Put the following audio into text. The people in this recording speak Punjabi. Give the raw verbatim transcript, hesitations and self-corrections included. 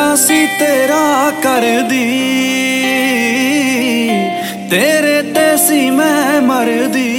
तेरा सी तेरा कर दी, तेरे ते सी मैं मर दी।